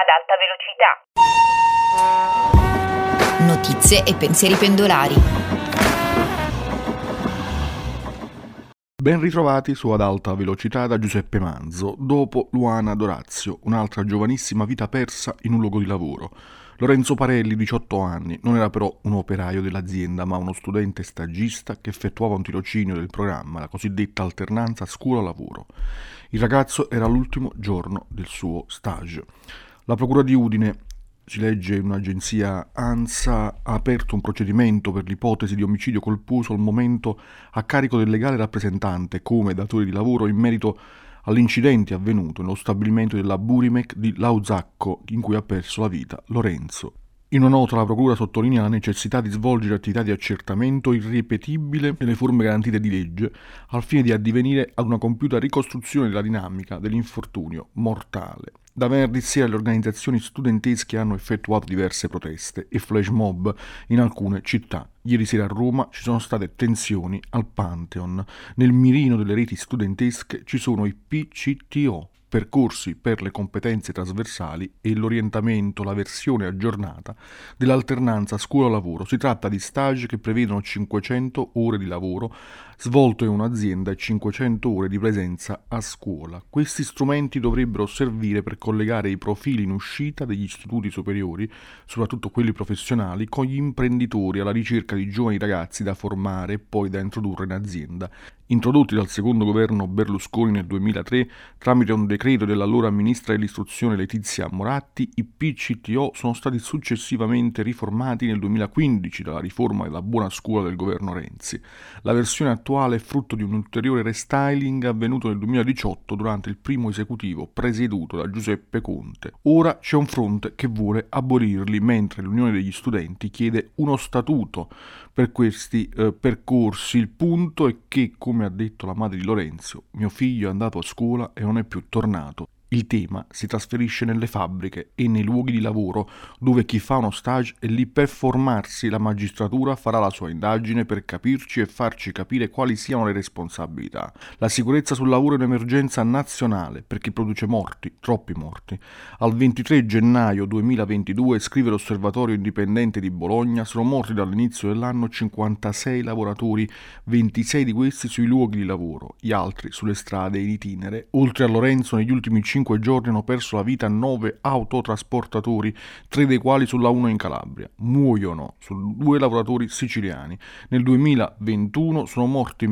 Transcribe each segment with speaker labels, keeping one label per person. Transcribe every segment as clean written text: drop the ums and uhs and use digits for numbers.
Speaker 1: ad alta velocità.
Speaker 2: Notizie e pensieri pendolari.
Speaker 3: Ben ritrovati su Ad alta velocità da Giuseppe Manzo. Dopo Luana D'Orazio, un'altra giovanissima vita persa in un luogo di lavoro. Lorenzo Parelli, 18 anni, non era però un operaio dell'azienda, ma uno studente stagista che effettuava un tirocinio del programma, la cosiddetta alternanza scuola-lavoro. Il ragazzo era all'ultimo giorno del suo stage. La procura di Udine, si legge in un'agenzia ANSA, ha aperto un procedimento per l'ipotesi di omicidio colposo al momento a carico del legale rappresentante come datore di lavoro in merito all'incidente avvenuto nello stabilimento della Burimec di Lauzacco in cui ha perso la vita Lorenzo. In una nota la procura sottolinea la necessità di svolgere attività di accertamento irripetibile nelle forme garantite di legge al fine di addivenire ad una compiuta ricostruzione della dinamica dell'infortunio mortale. Da venerdì sera le organizzazioni studentesche hanno effettuato diverse proteste e flash mob in alcune città. Ieri sera a Roma ci sono state tensioni al Pantheon. Nel mirino delle reti studentesche ci sono i PCTO, percorsi per le competenze trasversali, e l'orientamento, la versione aggiornata dell'alternanza scuola-lavoro. Si tratta di stage che prevedono 500 ore di lavoro svolto in un'azienda e 500 ore di presenza a scuola. Questi strumenti dovrebbero servire per collegare i profili in uscita degli istituti superiori, soprattutto quelli professionali, con gli imprenditori alla ricerca di giovani ragazzi da formare e poi da introdurre in azienda. Introdotti dal secondo governo Berlusconi nel 2003 tramite un decreto dell'allora ministra dell'istruzione Letizia Moratti, i PCTO sono stati successivamente riformati nel 2015 dalla riforma della buona scuola del governo Renzi. La versione attuale è frutto di un ulteriore restyling avvenuto nel 2018 durante il primo esecutivo presieduto da Giuseppe Conte. Ora c'è un fronte che vuole abolirli, mentre l'Unione degli Studenti chiede uno statuto per questi percorsi. Il punto è che, come ha detto la madre di Lorenzo, mio figlio è andato a scuola e non è più tornato. Il tema si trasferisce nelle fabbriche e nei luoghi di lavoro dove chi fa uno stage è lì per formarsi. La magistratura farà la sua indagine per capirci e farci capire quali siano le responsabilità. La sicurezza sul lavoro è un'emergenza nazionale perché produce morti, troppi morti. Al 23 gennaio 2022, scrive l'Osservatorio Indipendente di Bologna, sono morti dall'inizio dell'anno 56 lavoratori, 26 di questi sui luoghi di lavoro, gli altri sulle strade in itinere. Oltre a Lorenzo, negli ultimi 5 giorni hanno perso la vita 9 autotrasportatori, 3 dei quali sulla 1 in Calabria. Muoiono 2 lavoratori siciliani. Nel 2021 sono morti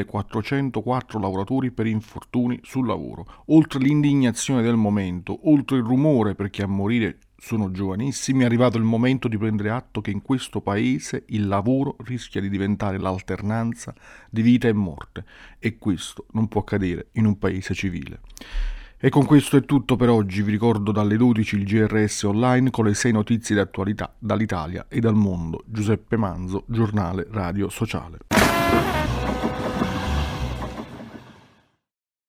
Speaker 3: 1404 lavoratori per infortuni sul lavoro. Oltre l'indignazione del momento, oltre il rumore perché a morire sono giovanissimi, è arrivato il momento di prendere atto che in questo paese il lavoro rischia di diventare l'alternanza di vita e morte, e questo non può accadere in un paese civile. E con questo è tutto per oggi. Vi ricordo dalle 12 il GRS online con le 6 notizie di attualità dall'Italia e dal mondo. Giuseppe Manzo, giornale radio sociale.